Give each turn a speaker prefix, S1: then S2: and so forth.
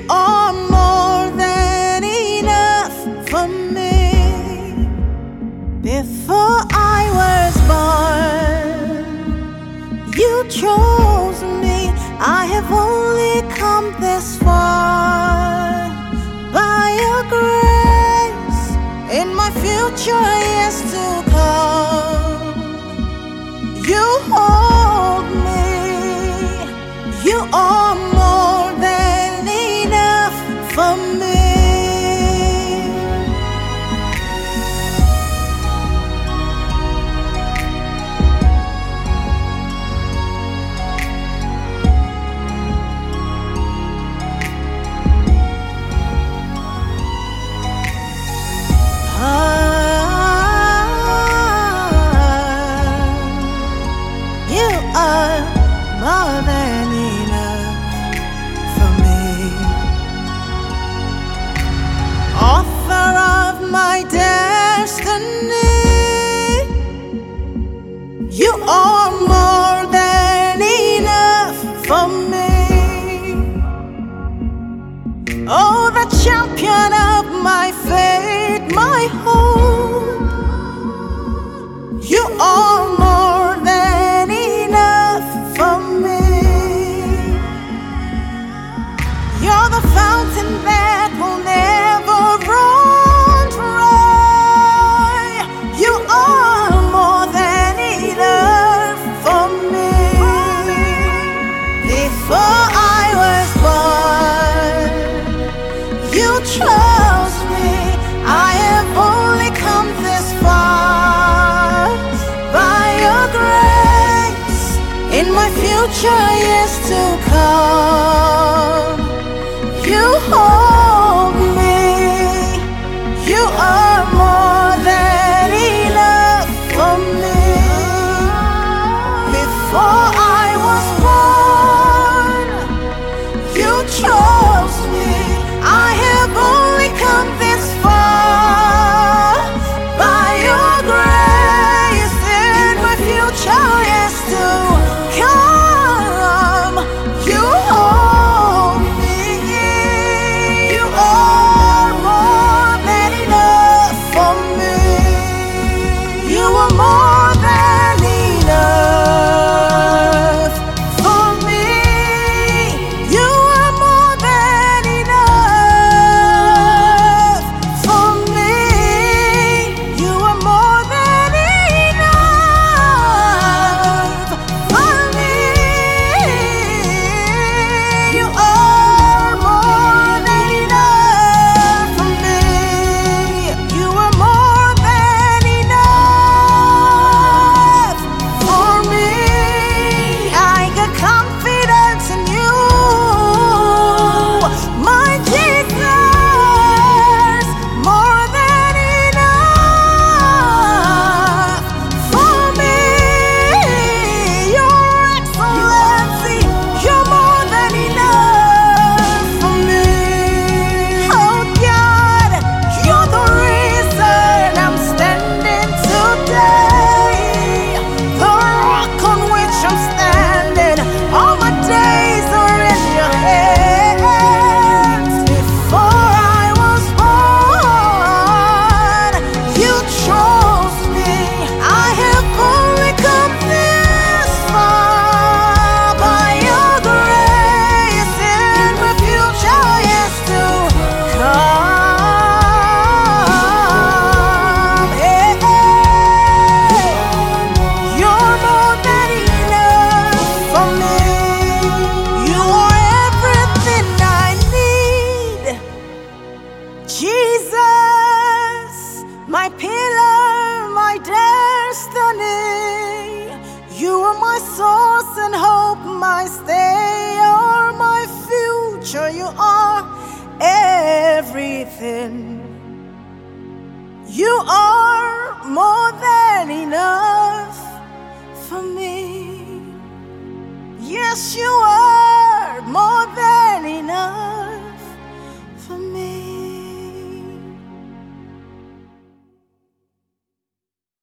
S1: are more than enough for me. Before I was born, you chose me. I have only come this far by your grace. In my future years to come, you hold me. You are more than enough for me. You are more than enough for me. Author of my destiny, you are more than enough for me. Oh, the champion of my faith, my hope, you are more than enough for me. You're the fountain that will never run dry. You are more than enough for me. Before I was born, you chose me. I have only come this far by your grace. In my future years to come, you hold me. You are more than enough for me. Before I was born, you chose me. I have only come this far by your grace. In my future years to come, you hold me. You are more than enough for me. You are more than enough for me. You are more than enough for me. You are more than enough for me. You are more than enough for me. You are more than enough for me. I got confidence in you, my Jesus. More than enough for me. Your excellency, you're more than enough for me. Oh God, you're the reason I'm standing today. The rock on which I'm standing, all my days are in your hands. Before I was born, you chose me. I have only come this far by your grace. In my future years to come, hey, you're more than enough for me. You are everything I need. Jesus, my pillar, my destiny. You are my source and hope, my stay, you're my future. You are everything. You are more than enough for me. Yes, you are.